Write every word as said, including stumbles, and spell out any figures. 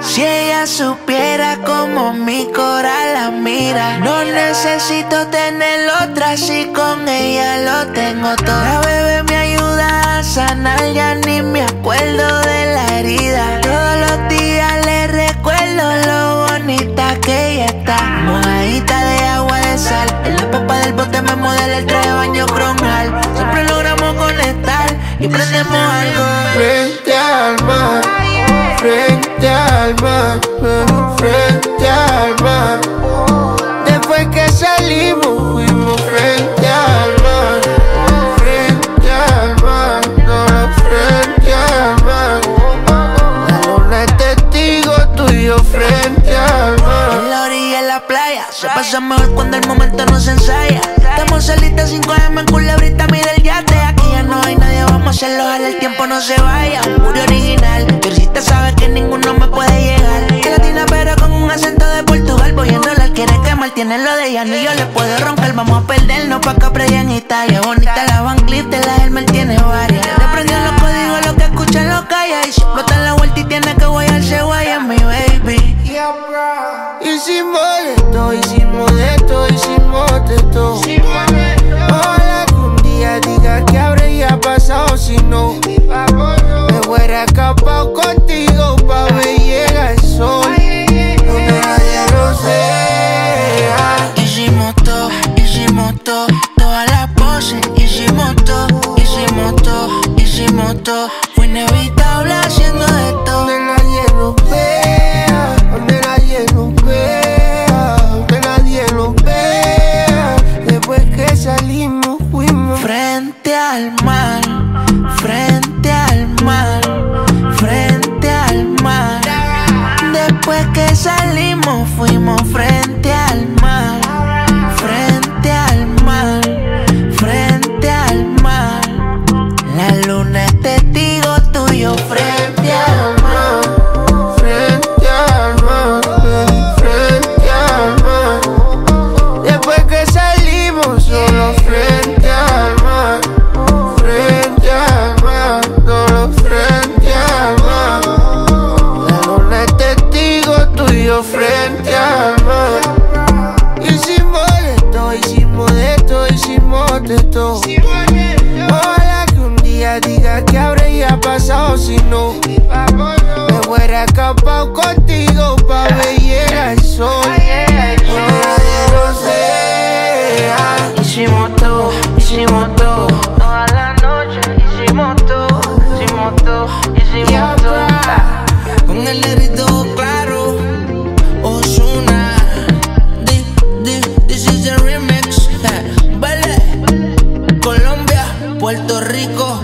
Si ella supiera como mi corazón la mira. No necesito tener otra, si con ella lo tengo todo. La bebé me ayuda a sanar, ya ni me acuerdo de la herida. Todos los días le recuerdo lo bonita que ella está. Mojadita de agua de sal, en la papa del bote me modela el traje de baño cronal. Siempre logramos conectar y prendemos algo. Frente al mar, frente al mar, frente al mar. Después que salimos fuimos frente al mar, frente al mar, no, frente al mar. La luna es testigo tuyo frente al mar. En la orilla, en la playa, se pasa mejor cuando el momento no se ensaya. Estamos solitas cinco eme en culebrita, mira el yate. Aquí ya no hay nadie, vamos a hacerlo, ojalá el tiempo no se vaya. Un puro original, Diosita sabe que ninguno me puede llegar. Que latina pero con un acento de Portugal. Voy a enrolar, quiere quemar, tiene lo de ella, ni yo le puedo roncar. Vamos a perdernos pa' Capri y en Italia. Bonita la Van Cleef, de la Hermel tiene varias. Le prendió los códigos, lo que escuchan lo calla. Y si explota en la vuelta y tiene que guayarse, guaya mi baby. Hicimos de todo, hicimos de todo, hicimos de todo. Ojalá que un día diga que habría pasado si no me hubiera escapado contigo pa' ver llega el sol donde nadie lo sea. Hicimos todo, hicimos todo, todas las poses. Hicimos todo, hicimos todo, hicimos todo. Fue inevitable haciendo de todo. Donde nadie nos vea, donde nadie nos vea, donde nadie nos vea. Después que salimos fuimos Frente al mar, frente al mar, frente al mar. Después que salimos fuimos frente al mar, frente al mar, frente al mar. La luna es testigo tuyo frente al mar. frente al mar, frente al mar. Después que salimos solo frente al mar, frente al mar, solo frente al mar. La luna es testigo tuyo frente al mar. Hicimos de todo, hicimos de todo, hicimos de todo. Ojalá que un día diga que habría pasado si no me hubiera escapado contigo pa' ver llega el sol donde nadie lo sea. Hicimos todo, hicimos todo, toda la noche. Hicimos todo, hicimos todo, hicimos todo. Con el negrito claro, Ozuna. Di, di, this is the remix. Vale, Colombia, Puerto Rico.